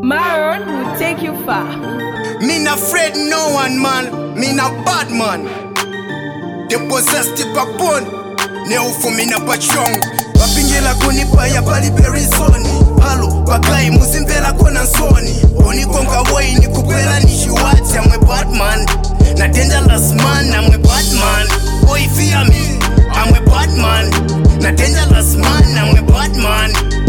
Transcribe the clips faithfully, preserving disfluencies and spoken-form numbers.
Maroon will take you far. Me not afraid no one, man. Me not bad, man. They possess the backbone. Neo for me na pachong. Wapingila kunipa ya bali perizoni. Halo, bakai muzimbela kona soni. Oni konga way ni kupela nishi wati. I'm a bad man. Na dangerous man, I'm a bad man. Boy fear me, I'm a bad man. Na dangerous man, I'm a bad man.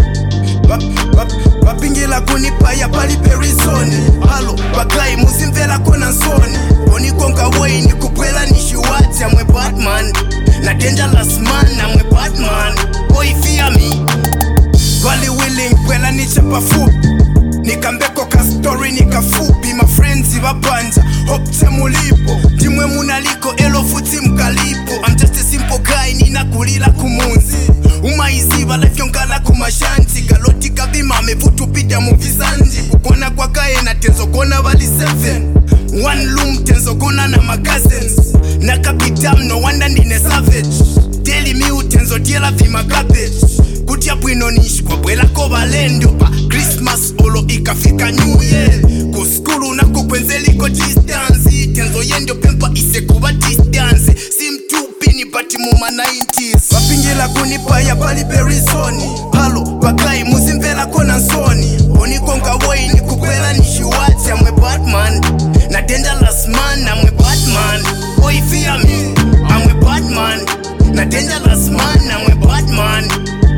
Wapingila kunipa ya bali perizoni. Halo, bakai muzimbela kona soni. Oni konga way ni kupela nishi wati. I'm a bad man. Na dangerous man, I'm a bad man. Boy fear me. Wali willing kwela nichapa fupi. Nikambeko ka story nikafupi. My friends ibabanja hopte mulipo. Timwe munaliko elo futi mkalipo. I'm just a simple guy ninakulila kumunzi. Umaiziba life yonkala kumashanti. Galoti kabima mevutu pita muvizanji. Kukona kwa kae na tenzo kona wali seven. One room tenzo kona na my cousins. Nakapitam no wonder nine savage. Daily me utenzo diela vima garbage. Kutia bwino nishi kwa bwela ko balendo pa Christmas olo ikafika New Year. Kuskulu na kukwenzeli ko distance. Tenzo yendo pempa ise kuba distance. Sim tupi ni bati muma nineties. Wapingila kunipa ya bali perizoni. Halo, bakai muzimvela kona soni. Oni konga way ni kupela nishi wati. I'm a bad man. Na dangerous man, I'm a bad man. Boy fear me, I'm a bad man. Na dangerous man, I'm a bad man.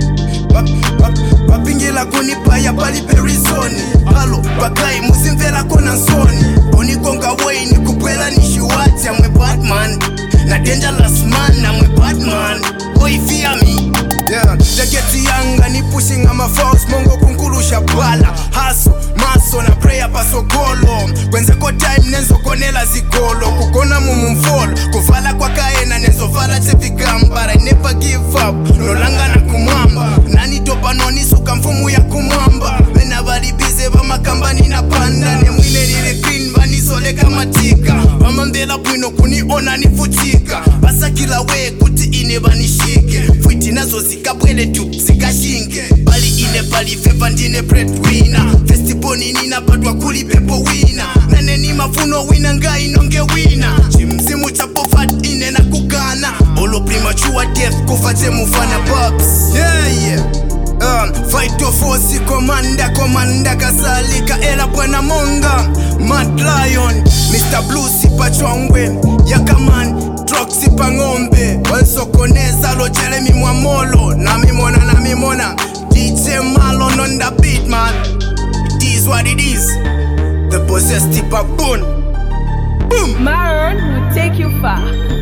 Wapingila kunipa ya bali perizoni. Halo, bakai muzimvela kona soni. Oni konga way ni kupela nishi wati. I'm a bad man. Na dangerous man, I'm a bad man. Boy fear me. Yeah, jageti yanga ni pushing ama false. Mongo kunkulusha bala. Haso, maso na prayer pasogolo. Kwenze ko time nenzo konela zigolo. Kukona mumu mfolo. Kuvala kwa kaena nenzo vala tefikamba. I never give up, no langa na kumwamba. Nani topa noni suka mfumu ya kumwamba. Wena bali bize vama kamba nina panda. Nemwine nile green vani sole kama tika. Vama mbela bwino kuni ona nifutika. Basa kila we kuti ine vanishike. Fwiti nazo zikabwele tu zikashinke. Bali ine bali fepa ndine breadwinner. Festival nini napadwa kuli pepo wina. Nane ni mafuno wina nga inonge wina. Chimzimu chapo fat ine na kukana. Olo premature death kufate mufana pops. Yeah yeah. Um, fight of force commander commander kasalika ela bwana monga. Mad Lion Mister Blue sipa chongwe Yakaman truck sipa ngombe. Wansokoneza lo Jeremy Mwamolo. Na mimona na mimona D J Malon on the beat man. It is what it is. The possessed tipa boom. Boom. Maroon will take you far.